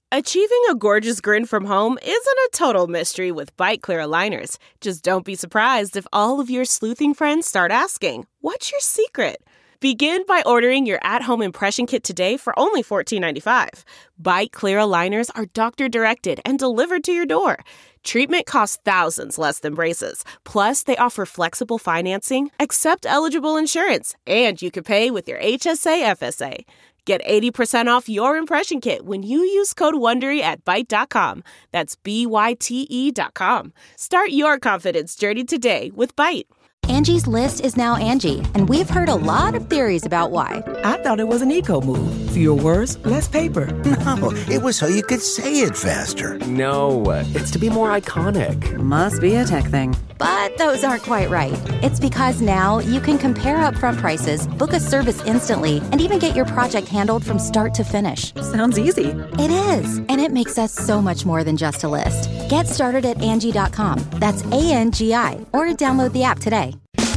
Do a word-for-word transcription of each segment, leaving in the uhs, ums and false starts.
Achieving a gorgeous grin from home isn't a total mystery with Byte Clear aligners. Just don't be surprised if all of your sleuthing friends start asking, "What's your secret?" Begin by ordering your at-home impression kit today for only fourteen ninety-five. Byte Clear aligners are doctor-directed and delivered to your door. Treatment costs thousands less than braces. Plus, they offer flexible financing, accept eligible insurance, and you can pay with your H S A F S A. Get eighty percent off your impression kit when you use code WONDERY at byte dot com. That's B Y T E dot com. Start your confidence journey today with Byte. Angie's List is now Angie, and we've heard a lot of theories about why. I thought it was an eco move. Fewer words, less paper. No, it was so you could say it faster. No, it's to be more iconic. Must be a tech thing. But those aren't quite right. It's because now you can compare upfront prices, book a service instantly, and even get your project handled from start to finish. Sounds easy. It is, and it makes us so much more than just a list. Get started at Angie dot com. That's A N G I, or download the app today.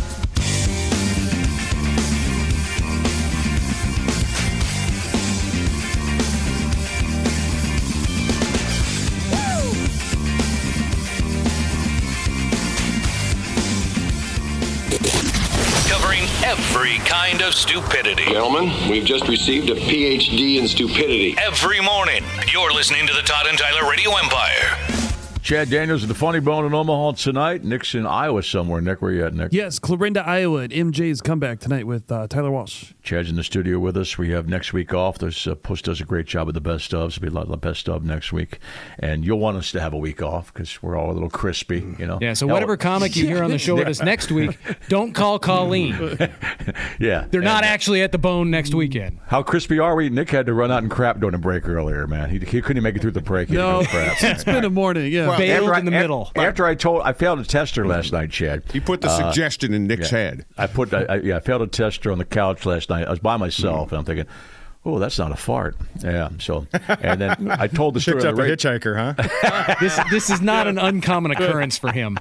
Every kind of stupidity. Gentlemen, we've just received a P H D in stupidity. Every morning, you're listening to the Todd and Tyler Radio Empire. Chad Daniels at the Funny Bone in Omaha tonight. Nick's in Iowa somewhere. Nick, where you at, Nick? Yes, Clarinda, Iowa at M J's comeback tonight with uh, Tyler Walsh. Chad's in the studio with us. We have next week off. There's uh, Post does a great job with the best ofs. There'll be a lot of best of next week. And you'll want us to have a week off because we're all a little crispy, you know? Yeah, so whatever comic you hear on the show with us next week, don't call Colleen. Yeah. They're not and, actually at the Bone next weekend. How crispy are we? Nick had to run out and crap during the break earlier, man. He, he couldn't make it through the break. He no, crap. It's been a morning, yeah. Well, Bailed in the I, middle. After I told, I failed a tester last night, Chad. He put the uh, suggestion in Nick's yeah. head. I put, I, I, yeah, I failed a tester on the couch last night. I was by myself, mm. and I'm thinking, oh, that's not a fart. Yeah. So, and then I told the story. Picked up the a hitchhiker, huh? this this is not an uncommon occurrence for him.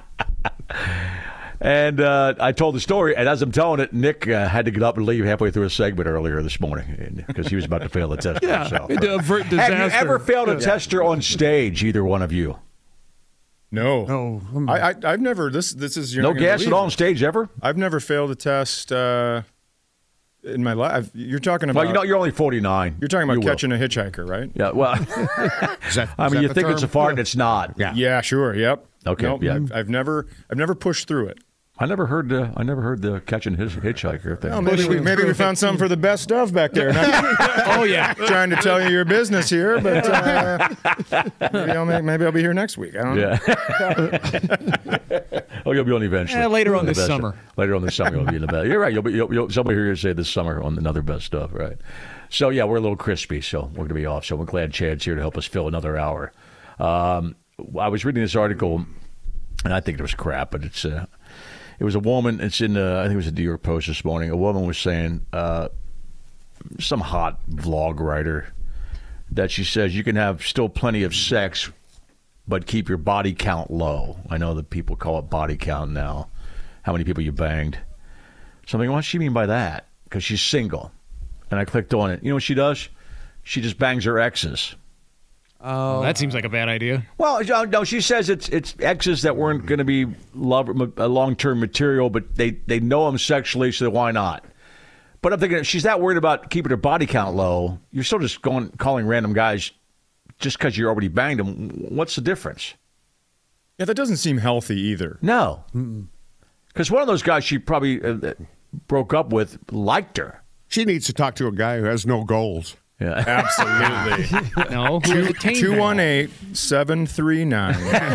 And uh, I told the story, and as I'm telling it, Nick uh, had to get up and leave halfway through a segment earlier this morning because he was about to fail the tester yeah, himself. Right? Avert disaster. Have you ever failed a yeah. tester on stage, either one of you? No, no. I, I, I've never. This, this is you're no not gas at all on stage ever. I've never failed a test uh, in my life. You're talking about. Well, you know, you're only forty-nine. You're talking about you catching will. a hitchhiker, right? Yeah. Well, is that, I is mean, that you think term? it's a fart, and it's not. Yeah. Yeah. Sure. Yep. Okay. Nope, yeah. I've, I've never. I've never pushed through it. I never heard the I never heard the catching his hitchhiker thing. Well, maybe we, maybe we found something for the best of back there. Oh yeah, trying to tell you your business here, but uh, maybe, I'll make, maybe I'll be here next week. I don't know. Yeah. Oh, you'll be on eventually. Yeah, later on the this best summer. Of. Later on this summer, you'll be in the best. You're right. You'll be you'll, you'll, somebody here say this summer on another best stuff, right? So yeah, we're a little crispy, so we're gonna be off. So we're glad Chad's here to help us fill another hour. Um, I was reading this article, and I think it was crap, but it's. Uh, It was a woman, it's in, uh, I think it was a New York Post this morning. A woman was saying, uh, some hot vlog writer, that she says you can have still plenty of sex, but keep your body count low. I know that people call it body count now, how many people you banged. So I'm thinking, what does she mean by that? Because she's single. And I clicked on it. You know what she does? She just bangs her exes. Oh, well, that seems like a bad idea. Well, no, she says it's it's exes that weren't going to be love, long term material, but they, they know them sexually, so why not? But I'm thinking if she's that worried about keeping her body count low, you're still just going calling random guys just because you already banged them. What's the difference? Yeah, that doesn't seem healthy either. No, because one of those guys she probably uh, broke up with liked her. She needs to talk to a guy who has no goals. Yeah, absolutely. No, two one eight seven three nine.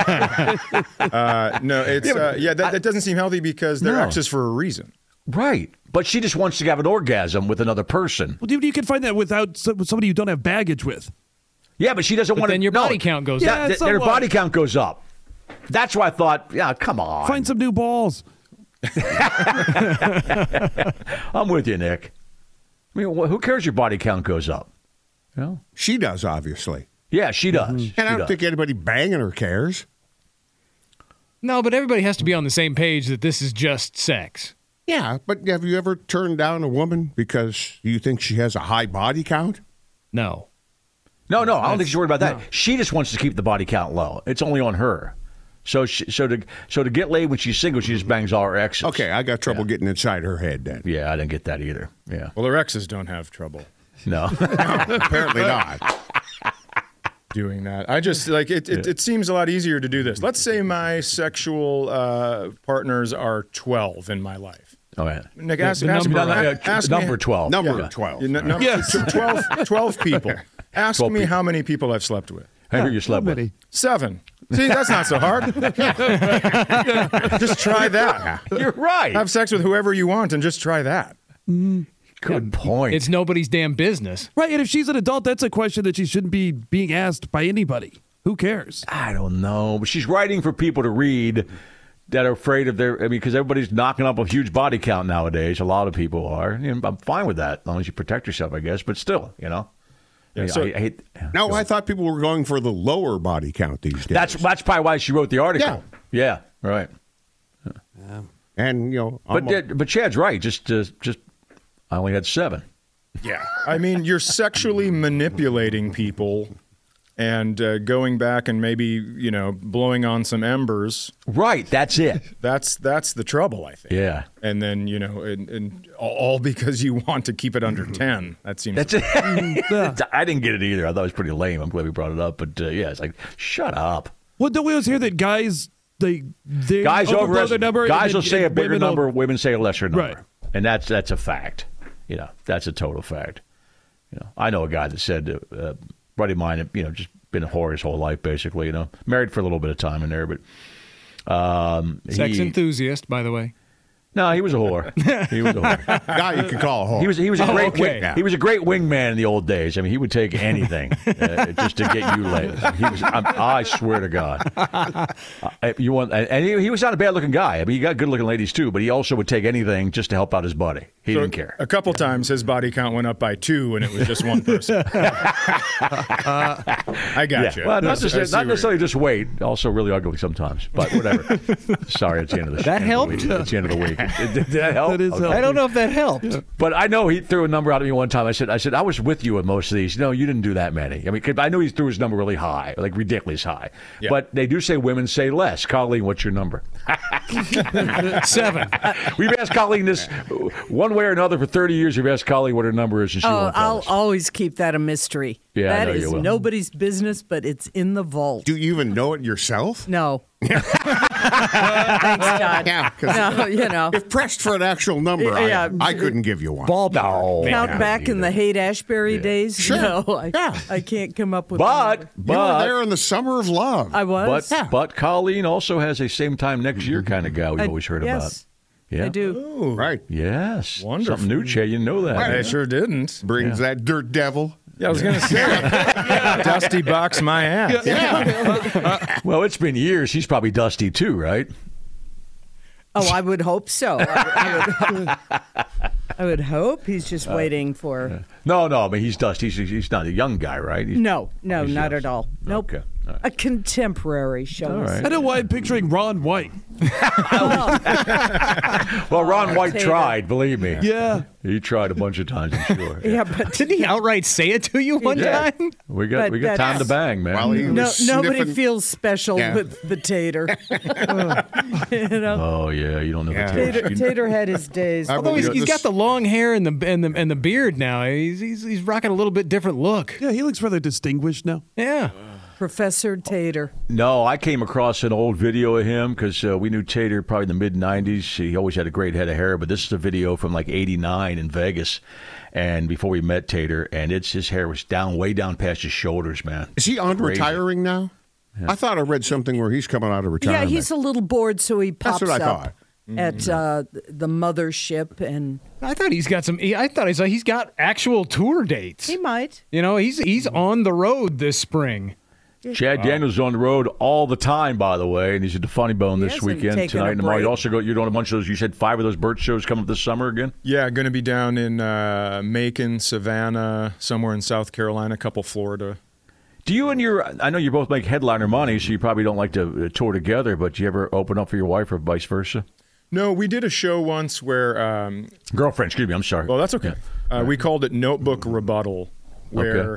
Uh, no, it's yeah, uh, yeah. That, that doesn't seem healthy because they're no. exes for a reason. Right, but she just wants to have an orgasm with another person. Well, you can find that without with somebody you don't have baggage with. Yeah, but she doesn't but want to. Then your no, body count goes yeah, up. Th- their body count goes up. That's why I thought, yeah, come on, find some new balls. I'm with you, Nick. I mean, who cares? Your body count goes up. You know? She does, obviously. Yeah, she does. Mm-hmm. She and I don't does. think anybody banging her cares. No, but everybody has to be on the same page that this is just sex. Yeah, but have you ever turned down a woman because you think she has a high body count? No. No, no, I don't think she's worried about that. No. She just wants to keep the body count low. It's only on her. So, she, so to so to get laid when she's single, she just bangs all her exes. Okay, I got trouble yeah. getting inside her head then. Yeah, I didn't get that either. Yeah. Well, her exes don't have trouble. No, no apparently not. Doing that, I just like it. It, yeah. it seems a lot easier to do this. Let's say my sexual uh, partners are twelve in my life. Oh yeah. Nick, ask, the, ask, the number, me, uh, ask number me, twelve. Number yeah. twelve. Yeah, no, yes. twelve, twelve people. Ask twelve me people. how many people I've slept with. How many you slept with? Seven. See, that's not so hard. Just try that. You're right. Have sex with whoever you want and just try that. Mm. Good point. It's nobody's damn business. Right, and if she's an adult, that's a question that she shouldn't be being asked by anybody. Who cares? I don't know. But she's writing for people to read that are afraid of their, I mean, because everybody's knocking up a huge body count nowadays. A lot of people are. You know, I'm fine with that, as long as you protect yourself, I guess. But still, you know. Yeah, I, so, I, I hate, no, I thought people were going for the lower body count these days. That's that's probably why she wrote the article. Yeah, yeah right. Yeah. And, you know. But, a, but Chad's right. Just, uh, just, I only had seven. Yeah. I mean, you're sexually manipulating people and uh, going back and maybe, you know, blowing on some embers. Right, that's it. That's that's the trouble, I think. Yeah. And then, you know, and, and all because you want to keep it under ten. That seems. That's it. I didn't get it either. I thought it was pretty lame. I'm glad we brought it up. But uh, yeah, it's like, shut up. Well, don't we always hear that guys they they guys over their number? Guys and, will say a bigger number, will... women say a lesser number, right. And that's that's a fact. You know, that's a total fact. You know, I know a guy that said, uh, uh, buddy of mine, you know, just been a whore his whole life, basically. You know, married for a little bit of time in there, but um, sex he, enthusiast, by the way. No, he was a whore. He was a whore. Guy you could call a whore. He was he was a oh, great okay. wing, he was a great wingman in the old days. I mean, he would take anything uh, just to get you laid. He was. I'm, I swear to God. Uh, you want? And he, he was not a bad looking guy. I mean, he got good looking ladies too, but he also would take anything just to help out his buddy. He so didn't care. A couple times his body count went up by two, and it was just one person. uh, I got yeah. you. Well, not, just, I not necessarily just weight. Also, really ugly sometimes. But whatever. Sorry, it's the end of the that helped. It's the end of the week. Did, did that help? That is okay. I don't know if that helped. Yeah. But I know he threw a number out at me one time. I said, I said, I was with you in most of these. No, you didn't do that many. I mean, 'cause I know he threw his number really high, like ridiculous high. Yeah. But they do say women say less. Colleen, what's your number? Seven. We've asked Colleen this one way or another for thirty years. We've asked Colleen what her number is, and she oh, won't tell I'll us. always keep that a mystery. Yeah, that I know is you will. nobody's business, but it's in the vault. Do you even know it yourself? No. Thanks, Todd. Yeah, no, you know. If pressed for an actual number, yeah, I, I couldn't give you one. Ball no. Count Yeah, back in the Haight-Ashbury Yeah. days. Sure. No, I, Yeah. I can't come up with But, a but you were there in the summer of love. I was. But, but Colleen also has a same time next year kind of guy we've I- always heard yes, about. Yeah. I do. Ooh, Right. Yes. Wonderful. Something new, Chad. You know that. I sure didn't. Brings that dirt devil. Yeah, I was going to say. Dusty box my ass. Yeah. Well, it's been years. He's probably dusty too, right? Oh, I would hope so. I would, I would, I would hope he's just waiting for. No, no. I mean, he's dusty. He's, he's not a young guy, right? He's, No, no, he's not young. at all. Nope. Okay. All right. A contemporary show. All right. I know why I'm picturing Ron White. Well, Ron Oh, White Tater. tried, believe me. Yeah. He tried a bunch of times, I'm sure. Yeah, but Didn't he outright say it to you one Yeah. time? We got But we got time to that's- bang, man. While he no, was nobody sniffing- feels special Yeah. with the Tater. you know, Oh yeah, you don't know Yeah. the taste. Tater, Tater had his days. I Although he's, believe he's this- got the long hair and the and the and the beard now. He's he's, he's rocking a little bit different look. Yeah, he looks rather distinguished now. Yeah. Professor Tater. No, I came across an old video of him because uh, we knew Tater probably in the mid nineties. He always had a great head of hair, but this is a video from like eighty-nine in Vegas. And before we met Tater, and it's his hair was down, way down past his shoulders, man. Is he on Crazy. retiring now? I thought I read something where he's coming out of retirement. Yeah, he's a little bored, so he pops That's what I up thought. at uh, the mothership, and I thought he's got some. I thought he's he's got actual tour dates. he might. You know, he's he's on the road this spring. Chad Daniels is on the road all the time, by the way, and he's at the Funny Bone He this hasn't weekend, taken tonight a and tomorrow. You break. also go. You're doing a bunch of those. You said five of those Burt shows coming up this summer again. Yeah, going to be down in uh, Macon, Savannah, somewhere in South Carolina, a couple Florida. Do you and your? I know you both make headliner money, so you probably don't like to uh, tour together. But do you ever open up for your wife or vice versa? No, we did a show once where. Um, Girlfriend, excuse me. I'm sorry. well, that's okay. Yeah. Uh, we called it Notebook Rebuttal, where Okay.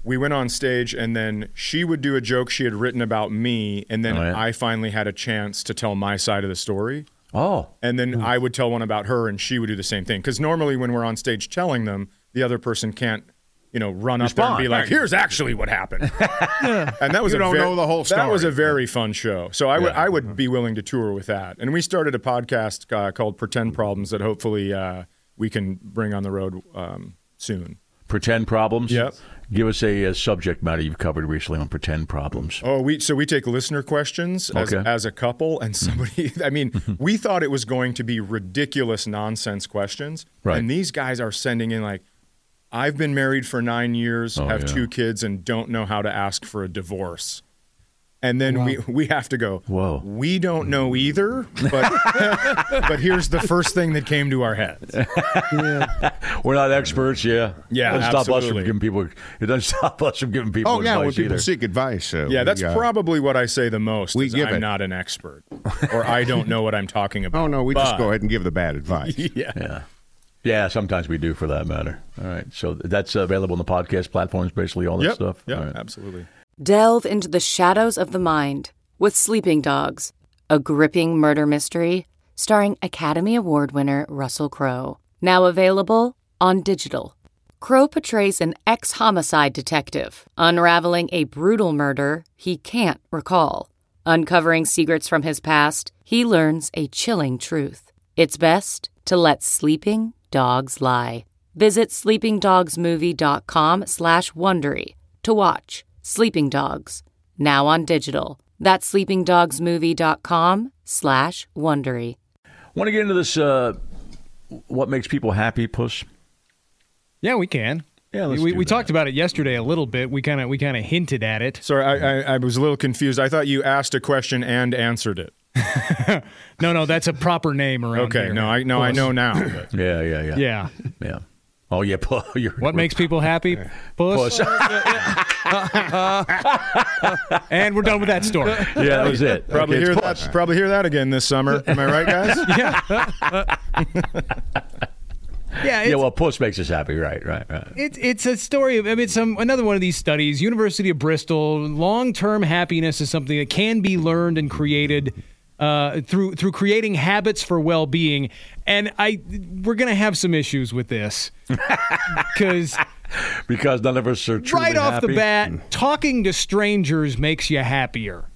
we went on stage, and then she would do a joke she had written about me, and then Oh, yeah. I finally had a chance to tell my side of the story. Oh. And then I would tell one about her, and she would do the same thing. Because normally when we're on stage telling them, the other person can't, you know, run up there and Respond. be like, Right. "Here's actually what happened." And that was You a don't ve- know the whole That was a story. very fun show. So I would Yeah. I would be willing to tour with that. And we started a podcast uh, called Pretend Problems that hopefully uh, we can bring on the road um, soon. Pretend problems? Yep. Give us a, a subject matter you've covered recently on pretend problems. Oh, we so we take listener questions as, Okay. as a couple, and somebody. I mean, we thought it was going to be ridiculous nonsense questions, Right. and these guys are sending in like, "I've been married for nine years, Oh, have yeah. two kids, and don't know how to ask for a divorce." And then we, we have to go, Whoa. we don't know either, but but here's the first thing that came to our heads. We're not experts, yeah. Yeah, It doesn't stop us from absolutely. giving people. It doesn't stop us from giving people Oh, yeah, when advice people either. seek advice. Uh, Yeah, we, that's uh, probably what I say the most. we is give I'm it. not an expert, or I don't know what I'm talking about. Oh, no, we just But- go ahead and give the bad advice. Yeah. Yeah. Yeah, sometimes we do for that matter. All right. So that's available on the podcast platforms, basically all that Yep. stuff. Yeah, All right. absolutely. Delve into the shadows of the mind with Sleeping Dogs, a gripping murder mystery starring Academy Award winner Russell Crowe. Now available on digital. Crowe portrays an ex-homicide detective unraveling a brutal murder he can't recall. Uncovering secrets from his past, he learns a chilling truth. It's best to let sleeping dogs lie. Visit sleepingdogsmovie.com slash Wondery to watch Sleeping Dogs, now on digital. That's sleepingdogsmovie.com slash Wondery. Want to get into this, uh, what makes people happy, Puss? Yeah, we can. Yeah, let's we do we that. talked about it yesterday a little bit. We kind of we kind of hinted at it. Sorry, I, I, I was a little confused. I thought you asked a question and answered it. No, no, that's a proper name around Okay, here. no, I no, I Puss. know now. but- Yeah, yeah, yeah. Yeah. Yeah. Oh, yeah. Puss. You're, What makes people happy? Puss. Puss. And we're done with that story. Yeah, that was it. Probably Okay, hear it's that. Puss. Probably hear that again this summer. Am I right, guys? Yeah. Yeah, it's, Yeah, well, Puss makes us happy. Right, right, right. it's it's a story of I mean some another one of these studies. University of Bristol. Long-term happiness is something that can be learned and created uh, through through creating habits for well-being. And I we're gonna have some issues with this because Because none of us are truly right off happy. the bat, talking to strangers makes you happier,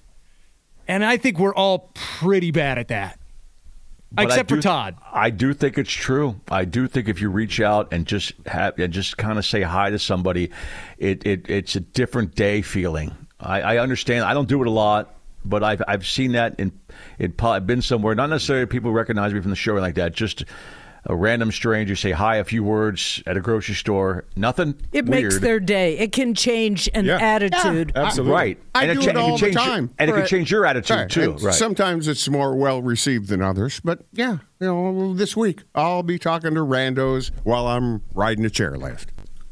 and I think we're all pretty bad at that. But I Except for do- Todd. I do think it's true. I do think if you reach out and just have and just kind of say hi to somebody, it, it it's a different day feeling. I, I understand. I don't do it a lot, but I've I've seen that in in pu- I've been somewhere. Not necessarily people recognize me from the show or like that. Just a random stranger say hi, a few words at a grocery store. Nothing. It weird. makes their day. It can change an Yeah. attitude. Yeah, absolutely. Right. I and do cha- it all can change the your- time. and it can Right. change your attitude Right. too. And Right. Sometimes it's more well received than others, but yeah, you know, this week I'll be talking to randos while I'm riding a chairlift.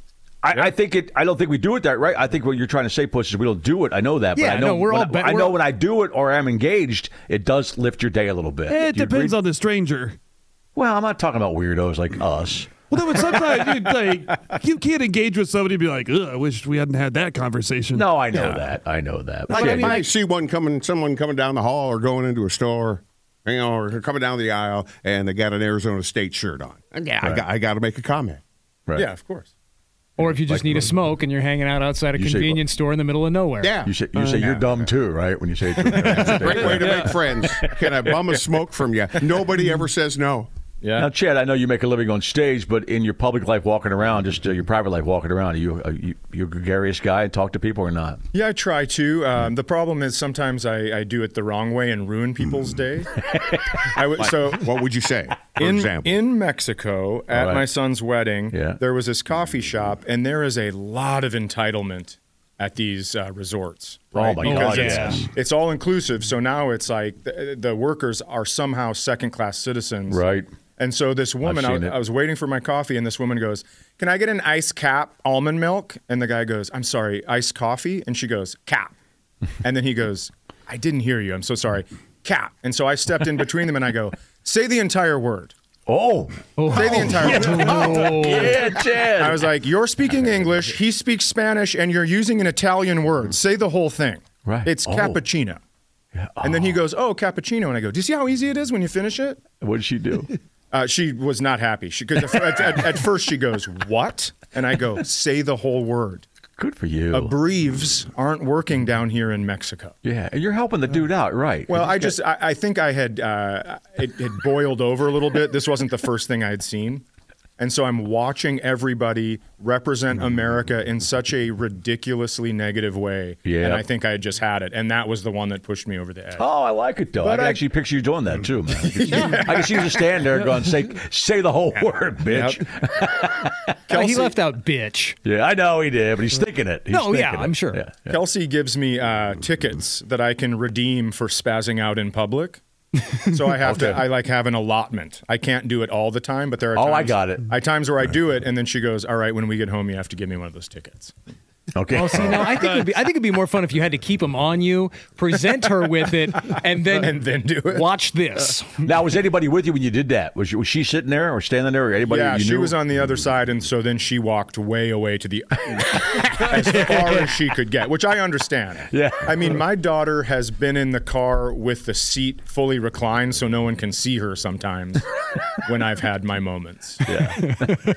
I, I think it. I don't think we do it that right. I think what you're trying to say, Puss, is we don't do it. I know that, but Yeah, I know no, we're when all I, ba- I we're know all- when I do it or I'm engaged, it does lift your day a little bit. It Do you depends agree? on the stranger. Well, I'm not talking about weirdos like us. Well, then, but sometimes you, like, you can't engage with somebody and be like, ugh, I wish we hadn't had that conversation. No, I know Yeah. that. I know that. Like Yeah, if you- I see one coming, someone coming down the hall or going into a store, you know, or coming down the aisle, and they got an Arizona State shirt on. And yeah, I got, I got to make a comment. right. Yeah, of course. Or if you just Like- need a smoke and you're hanging out outside a You say- convenience store in the middle of nowhere. Yeah, You say, you say you're dumb too, right? When you say it. great way to make friends. Can I bum a smoke from you? Nobody ever says no. Yeah. Now, Chad, I know you make a living on stage, but in your public life, walking around, just uh, your private life, walking around, are you, are you you a gregarious guy and talk to people or not? Yeah, I try to. Um, the problem is sometimes I, I do it the wrong way and ruin people's day. I w- so What would you say, for in, example? in Mexico at All right. my son's wedding, Yeah. there was this coffee shop, and there is a lot of entitlement at these uh, resorts. Oh, Right? my Because God, it's, yes. it's all inclusive. So now it's like the, the workers are somehow second class citizens. Right. And so this woman, I've I, seen it. I was waiting for my coffee, and this woman goes, "Can I get an iced cap almond milk?" And the guy goes, "I'm sorry, iced coffee?" And she goes, "Cap." And then he goes, "I didn't hear you. I'm so sorry. Cap." And so I stepped in between them, and I go, "Say the entire word." Oh. Say the entire word. Oh. Yeah, Chad. I was like, you're speaking English, he speaks Spanish, and you're using an Italian word. Say the whole thing. Right. It's Oh. cappuccino. Yeah. Oh. And then he goes, oh, cappuccino. And I go, do you see how easy it is when you finish it? What did she do? Uh, she was not happy. She, 'cause at, at, at first she goes, what? And I go, say the whole word. Good for you. Abbreves aren't working down here in Mexico. Yeah, and you're helping the dude out, right? Well, I just, I, I think I had, uh, it had boiled over a little bit. This wasn't the first thing I had seen. And so I'm watching everybody represent America in such a ridiculously negative way. Yeah. And I think I had just had it. And that was the one that pushed me over the edge. Oh, I like it, though. But I can I- actually picture you doing that, too, man. I can see, I can see you just stand there going, say, say the whole word, bitch. Oh, he left out bitch. Yeah, I know he did, but he's thinking it. He's No, yeah, thinking it. I'm sure. Yeah, yeah. Kelsey gives me uh, tickets that I can redeem for spazzing out in public. So I have Okay. to, I like have an allotment. I can't do it all the time, but there are Oh, times, I got it. I times where I do it, and then she goes, all right, when we get home, you have to give me one of those tickets. Okay. Well, see, no, I think it'd be, I think it'd be more fun if you had to keep them on you, present her with it, and then and then do it. Watch this. Now, was anybody with you when you did that? Was, was she sitting there or standing there or anybody Yeah, you she knew? was on the other side, and so then she walked way away to the as far as she could get, which I understand. Yeah. I mean, my daughter has been in the car with the seat fully reclined, so no one can see her sometimes when I've had my moments. Yeah.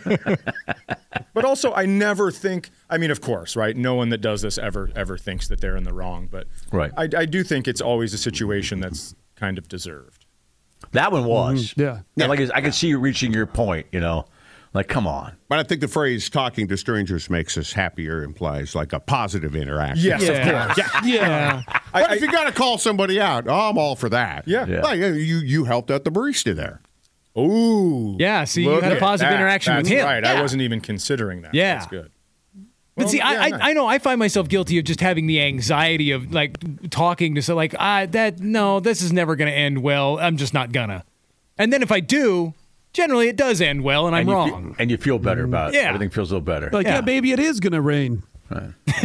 But also, I never think. I mean, of course, right? No one that does this ever ever thinks that they're in the wrong. But Right. I, I do think it's always a situation that's kind of deserved. That one was. Yeah. Yeah, like I could see you reaching your point, you know. Like, come on. But I think the phrase talking to strangers makes us happier implies like a positive interaction. Yes, Yeah. of course. Yeah. Yeah. But if you got to call somebody out, oh, I'm all for that. Yeah. Yeah. Like, you, you helped out the barista there. Ooh. Yeah, see, you Look had a at positive that. interaction with That's him. Right. Yeah. I wasn't even considering that. Yeah. That's good. But Well, see, yeah, I, nice. I I know I find myself guilty of just having the anxiety of like talking to so like I that no, this is never going to end well. I'm just not gonna. And then if I do, generally it does end well, and I'm and you wrong. Feel, and you feel better about it. Yeah. Everything feels a little better. Like, yeah, Yeah. maybe it is going to rain. Right.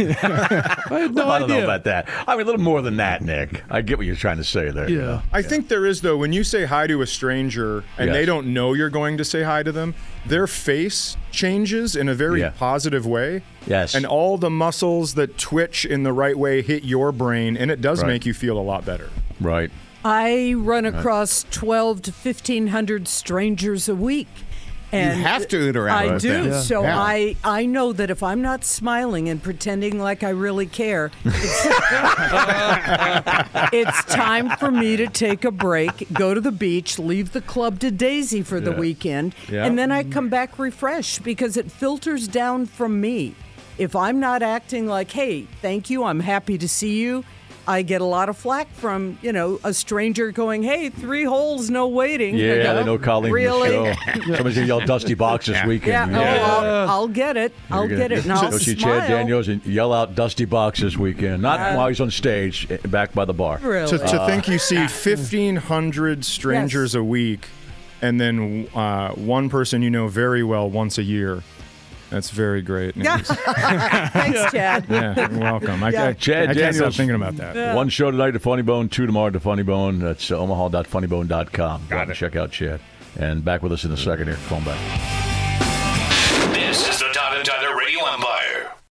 I had no I don't idea. know about that. I mean, a little more than that, Nick. I get what you're trying to say there. you Yeah. know. I think there is, though, when you say hi to a stranger and Yes. they don't know you're going to say hi to them, their face changes in a very Yeah. positive way. Yes. And all the muscles that twitch in the right way hit your brain, and it does Right. make you feel a lot better. Right. I run across twelve to fifteen hundred strangers a week. And You have to interact I with do. them. Yeah. So Yeah. I, I know that if I'm not smiling and pretending like I really care, it's, it's time for me to take a break, go to the beach, leave the club to Daisy for the Yeah. weekend, Yeah. and then I come back refreshed because it filters down from me. If I'm not acting like, hey, thank you, I'm happy to see you, I get a lot of flack from, you know, a stranger going, hey, three holes, no waiting. I Yeah, go, they know Colleen really? from the show. Somebody's going to yell Dusty Box this weekend. Yeah, oh, I'll, I'll get it. I'll You're get gonna it, and I'll Go see smile. Chad Daniels and yell out Dusty Box this weekend. Not Uh, while he's on stage, eh, back by the bar. Really? To, to think you see fifteen hundred strangers a week and then uh, one person you know very well once a year. That's very great news. Yeah. Thanks, Chad. Yeah, you're welcome. I, Yeah. I, Chad I can't stop Daniels. thinking about that. Yeah. One show tonight to Funny Bone, two tomorrow to Funny Bone. That's uh, omaha dot funny bone dot com. Go out and check out Chad. And back with us in a second here. Phone back.